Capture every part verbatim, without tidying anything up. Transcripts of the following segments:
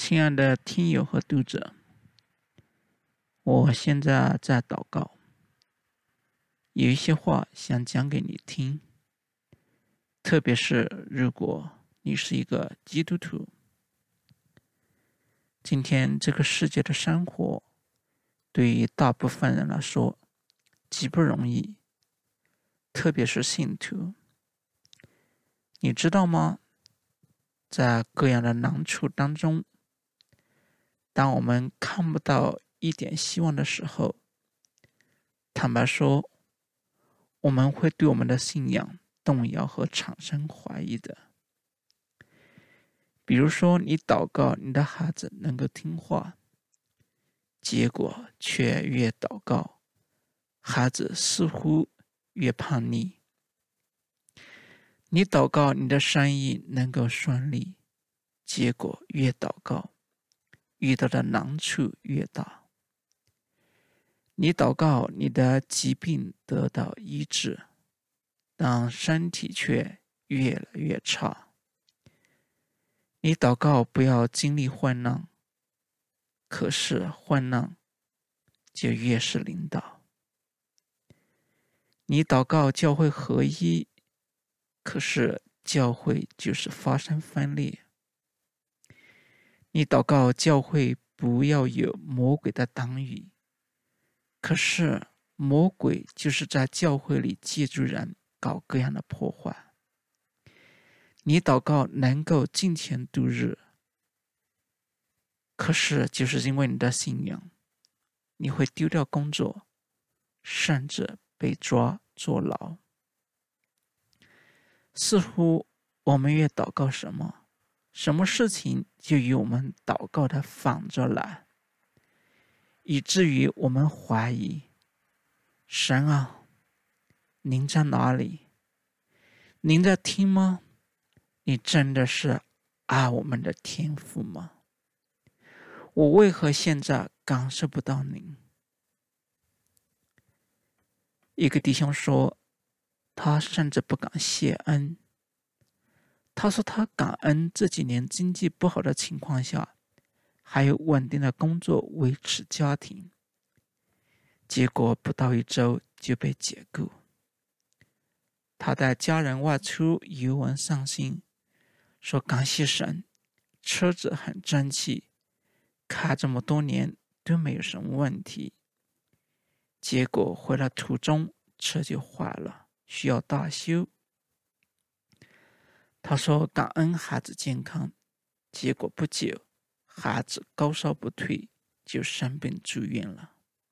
亲爱的听友和读者，我现在在祷告，有一些话想讲给你听，特别是如果你是一个基督徒。今天这个世界的生活对于大部分人来说极不容易，特别是信徒。你知道吗？在各样的难处当中，当我们看不到一点希望的时候，坦白说，我们会对我们的信仰动摇和产生怀疑的。比如说，你祷告你的孩子能够听话，结果却越祷告，孩子似乎越叛逆。你祷告你的生意能够顺利，结果越祷告，遇到的难处越大。你祷告你的疾病得到医治，但身体却越来越差。你祷告不要经历患难，可是患难就越是临到。你祷告教会合一，可是教会就是发生分裂。你祷告教会不要有魔鬼的党羽，可是魔鬼就是在教会里借助人搞各样的破坏。你祷告能够金钱度日，可是就是因为你的信仰，你会丢掉工作，甚至被抓坐牢。似乎我们越祷告什么，什么事情就与我们祷告的反着来，以至于我们怀疑，神啊，您在哪里？您在听吗？你真的是爱我们的天父吗？我为何现在感受不到您？一个弟兄说，他甚至不敢谢恩。他说他感恩这几年经济不好的情况下，还有稳定的工作维持家庭，结果不到一周就被解雇。他带家人外出游玩散心，说感谢神，车子很争气，开这么多年都没有什么问题。结果回来途中车就坏了，需要大修。他说感恩孩子健康，结果不久孩子高烧不退，就生病住院了。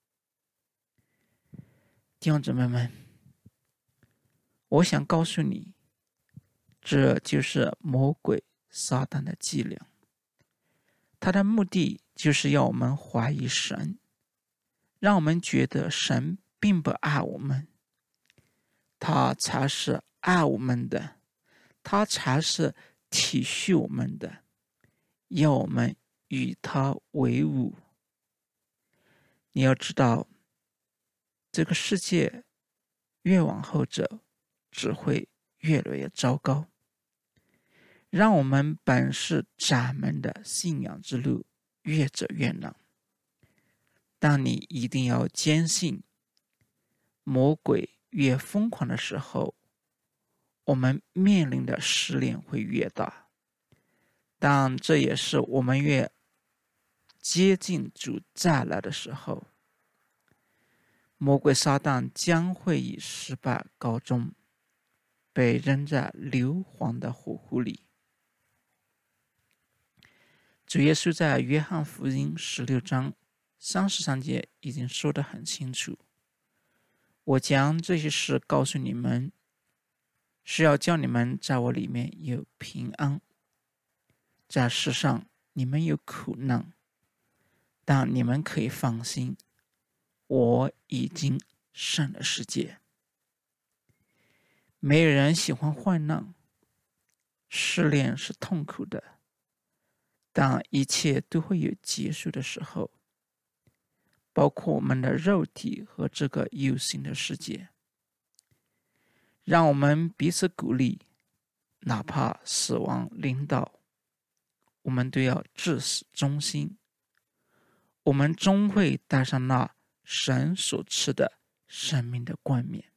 弟兄姊妹们，我想告诉你，这就是魔鬼撒旦的伎俩。他的目的就是要我们怀疑神，让我们觉得神并不爱我们，他才是爱我们的，他才是体恤我们的，要我们与他为伍。你要知道，这个世界越往后走，只会越来越糟糕。让我们本是窄门的信仰之路越走越难。但你一定要坚信，魔鬼越疯狂的时候，我们面临的试炼会越大。但这也是我们越接近主再来的时候，魔鬼撒旦将会以失败告终，被扔在硫磺的火湖里。主耶稣在约翰福音十六章三十三节已经说得很清楚，我将这些事告诉你们，是要叫你们在我里面有平安。在世上你们有苦难，但你们可以放心，我已经胜了世界。没有人喜欢患难，试炼是痛苦的，但一切都会有结束的时候，包括我们的肉体和这个有形的世界。让我们彼此鼓励，哪怕死亡临到， 我们都要至死忠心，我们终会戴上那神所赐的生命的冠冕。